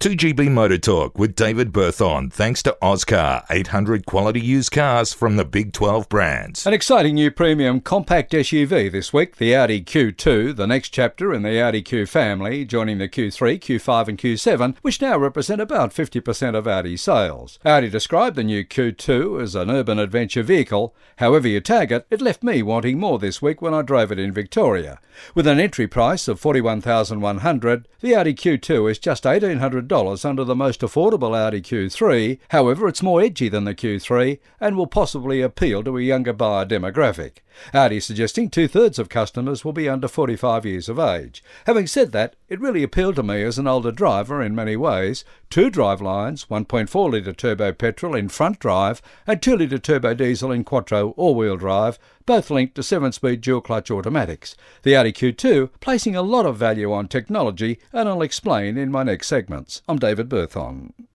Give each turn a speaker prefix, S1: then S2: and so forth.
S1: 2GB Motor Talk with David Berthon, thanks to Oscar, 800 quality used cars from the Big 12 brands.
S2: An exciting new premium compact SUV this week, the Audi Q2, the next chapter in the Audi Q family, joining the Q3, Q5 and Q7, which now represent about 50% of Audi sales. Audi described the new Q2 as an urban adventure vehicle. However you tag it, it left me wanting more this week when I drove it in Victoria. With an entry price of $41,100, the Audi Q2 is just $1,800 under the most affordable Audi Q3. However, it's more edgy than the Q3 and will possibly appeal to a younger buyer demographic. Audi suggesting 2/3 of customers will be under 45 years of age. Having said that, it really appealed to me as an older driver in many ways. 2 drivelines, 1.4 litre turbo petrol in front drive and 2 litre turbo diesel in quattro all-wheel drive, both linked to 7-speed dual-clutch automatics. The Audi Q2 placing a lot of value on technology, and I'll explain in my next segments. I'm David Berthon.